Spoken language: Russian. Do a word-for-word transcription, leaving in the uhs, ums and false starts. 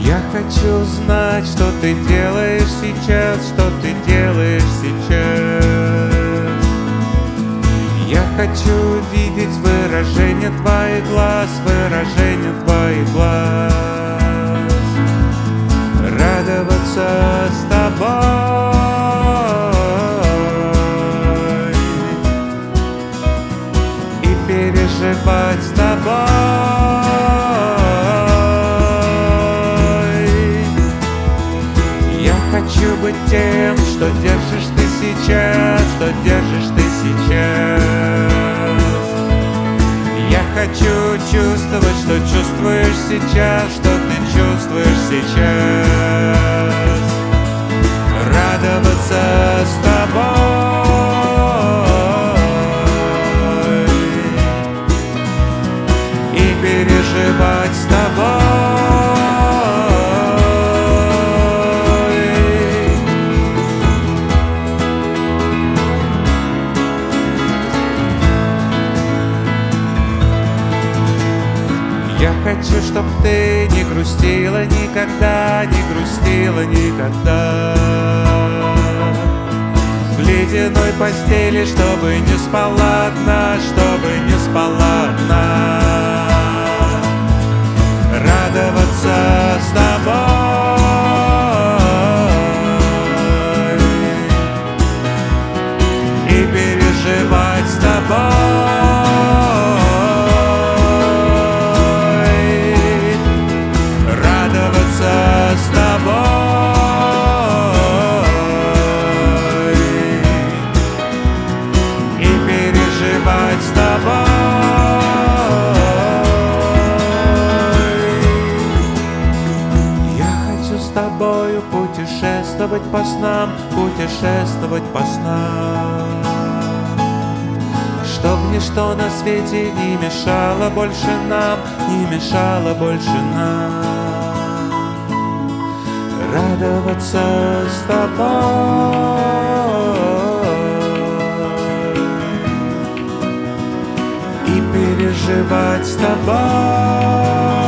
Я хочу знать, что ты делаешь сейчас, что ты делаешь сейчас. Я хочу видеть выражение твоих глаз, выражение твоих глаз. Радоваться с тобой и переживать с тобой. Хочу быть тем, что держишь ты сейчас, что держишь ты сейчас. Я хочу чувствовать, что чувствуешь сейчас, что ты чувствуешь сейчас. Радоваться с тобой и переживать с тобой. Я хочу, чтоб ты не грустила никогда, не грустила никогда. В ледяной постели, чтобы не спала одна, чтобы не спала одна. Радоваться с тобой и переживать с тобой. С тобой и переживать с тобой. Я хочу с тобою путешествовать по снам, путешествовать по снам, чтоб ничто на свете не мешало больше нам, не мешало больше нам. Радоваться с тобой и переживать с тобой.